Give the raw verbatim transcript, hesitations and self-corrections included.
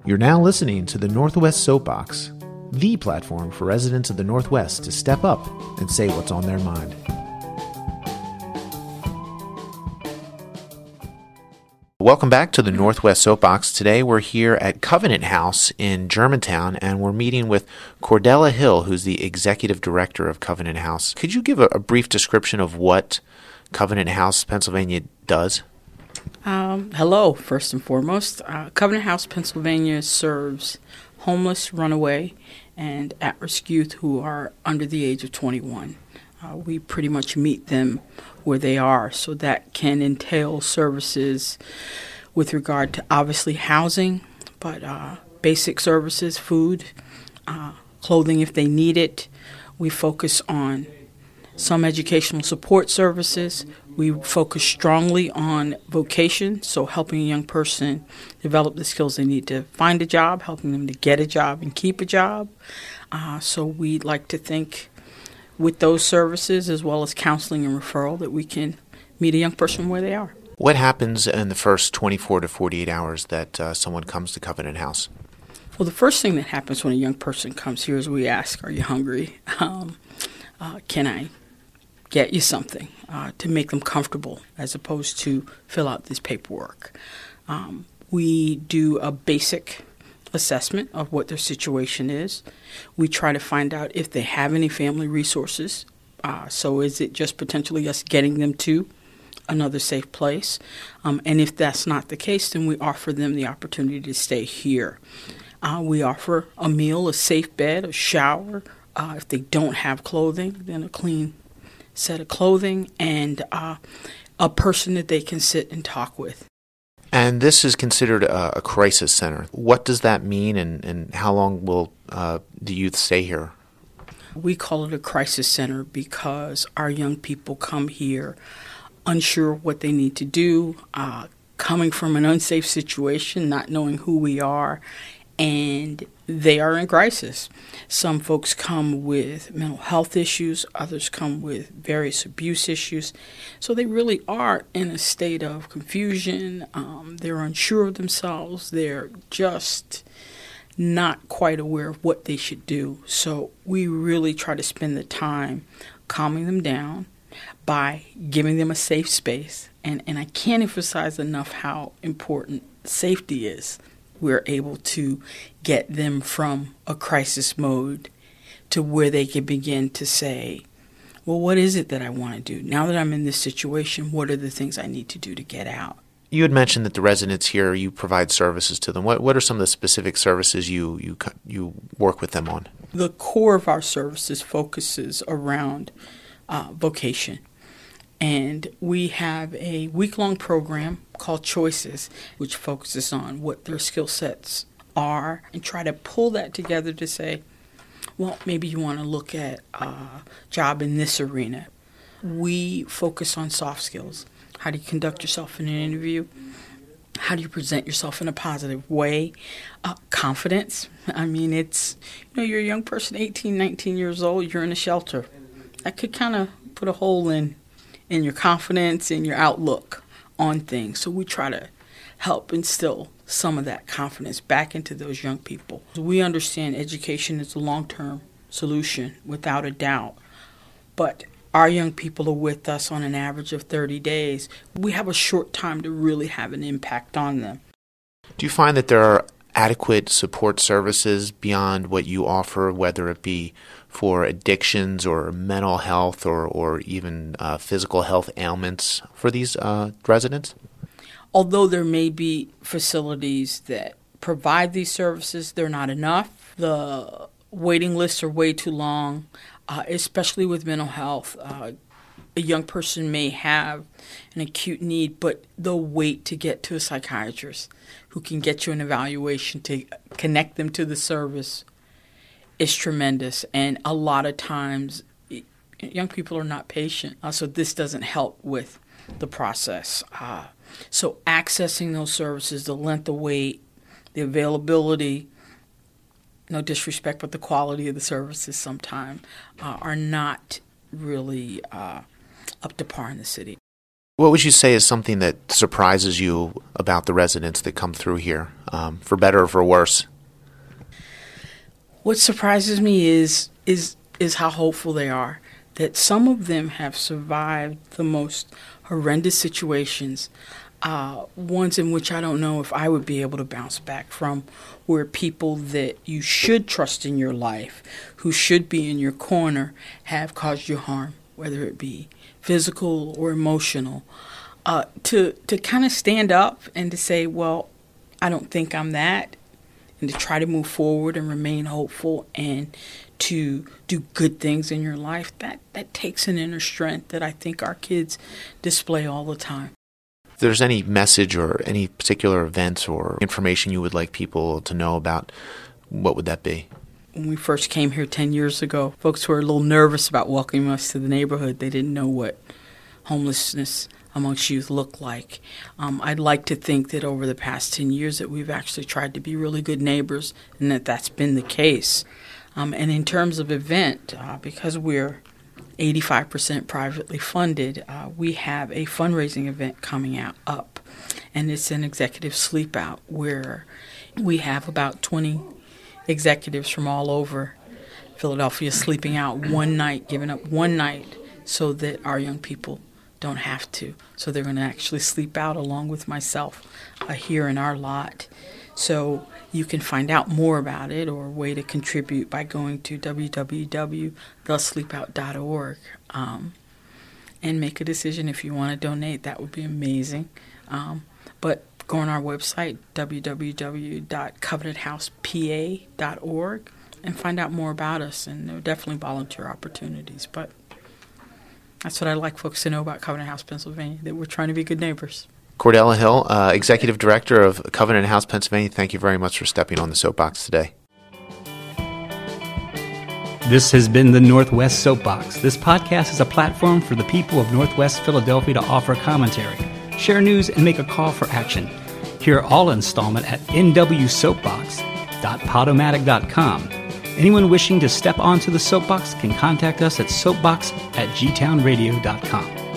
You're now listening to the Northwest Soapbox, the platform for residents of the Northwest to step up and say what's on their mind. Welcome back to the Northwest Soapbox. Today we're here at Covenant House in Germantown, and we're meeting with Cordella Hill, who's the Executive Director of Covenant House. Could you give a, a brief description of what Covenant House, Pennsylvania does? Um, hello, first and foremost. Uh, Covenant House, Pennsylvania serves homeless, runaway, and at-risk youth who are under the age of twenty-one. Uh, we pretty much meet them where they are, so that can entail services with regard to obviously housing, but uh, basic services, food, uh, clothing if they need it. We focus on some educational support services. We focus strongly on vocation, so helping a young person develop the skills they need to find a job, helping them to get a job and keep a job. Uh, so we like to think with those services as well as counseling and referral that we can meet a young person where they are. What happens in the first twenty-four to forty-eight hours that uh, someone comes to Covenant House? Well, the first thing that happens when a young person comes here is we ask, are you hungry? Um, uh, can I get you something uh, to make them comfortable as opposed to fill out this paperwork. Um, we do a basic assessment of what their situation is. We try to find out if they have any family resources. Uh, so is it just potentially us getting them to another safe place? Um, and if that's not the case, then we offer them the opportunity to stay here. Uh, we offer a meal, a safe bed, a shower. Uh, if they don't have clothing, then a clean set of clothing, and uh, a person that they can sit and talk with. And this is considered a, a crisis center. What does that mean, and, and how long will uh, the youth stay here? We call it a crisis center because our young people come here unsure what they need to do, uh, coming from an unsafe situation, not knowing who we are, and they are in crisis. Some folks come with mental health issues, others come with various abuse issues. So they really are in a state of confusion. Um, they're unsure of themselves. They're just not quite aware of what they should do. So we really try to spend the time calming them down by giving them a safe space. And, and I can't emphasize enough how important safety is. We're able to get them from a crisis mode to where they can begin to say, well, what is it that I want to do? Now that I'm in this situation, what are the things I need to do to get out? You had mentioned that the residents here, you provide services to them. What what are some of the specific services you, you, you work with them on? The core of our services focuses around uh, vocation. And we have a week-long program called Choices, which focuses on what their skill sets are and try to pull that together to say, well, maybe you want to look at a job in this arena. We focus on soft skills. How do you conduct yourself in an interview? How do you present yourself in a positive way? Uh, confidence. I mean, it's, you know, you're a young person, eighteen, nineteen years old, you're in a shelter. That could kind of put a hole in in your confidence and your outlook on things. So we try to help instill some of that confidence back into those young people. We understand education is a long-term solution, without a doubt. But our young people are with us on an average of thirty days. We have a short time to really have an impact on them. Do you find that there are adequate support services beyond what you offer, whether it be for addictions or mental health or, or even uh, physical health ailments for these uh, residents? Although there may be facilities that provide these services, they're not enough. The waiting lists are way too long, uh, especially with mental health. Uh, a young person may have an acute need, but they'll wait to get to a psychiatrist who can get you an evaluation to connect them to the service is tremendous. And a lot of times, young people are not patient, uh, so this doesn't help with the process. Uh, so accessing those services, the length of wait, the availability, no disrespect, but the quality of the services sometimes uh, are not really uh, up to par in the city. What would you say is something that surprises you about the residents that come through here, um, for better or for worse? What surprises me is is is how hopeful they are, that some of them have survived the most horrendous situations, uh, ones in which I don't know if I would be able to bounce back from, where people that you should trust in your life, who should be in your corner, have caused you harm, whether it be physical or emotional, uh, to to kind of stand up and to say, well, I don't think I'm that, and to try to move forward and remain hopeful and to do good things in your life, that, that takes an inner strength that I think our kids display all the time. If there's any message or any particular events or information you would like people to know about, what would that be? When we first came here ten years ago, folks were a little nervous about welcoming us to the neighborhood. They didn't know what homelessness amongst youth looked like. Um, I'd like to think that over the past ten years that we've actually tried to be really good neighbors and that that's been the case. Um, and in terms of event, uh, because we're eighty-five percent privately funded, uh, we have a fundraising event coming out up, and it's an executive sleep out where we have about twenty executives from all over Philadelphia sleeping out one night, giving up one night so that our young people don't have to. So they're going to actually sleep out along with myself uh, here in our lot. So you can find out more about it or a way to contribute by going to w w w dot the sleep out dot org um, and make a decision if you want to donate. That would be amazing. Um, but go on our website, w w w dot covenant house p a dot org, and find out more about us. And there are definitely volunteer opportunities. But that's what I'd like folks to know about Covenant House, Pennsylvania, that we're trying to be good neighbors. Cordella Hill, uh, Executive Director of Covenant House, Pennsylvania, thank you very much for stepping on the soapbox today. This has been the Northwest Soapbox. This podcast is a platform for the people of Northwest Philadelphia to offer commentary, share news, and make a call for action. Hear all installment at n w soapbox dot podomatic dot com. Anyone wishing to step onto the soapbox can contact us at soapbox at g town radio dot com.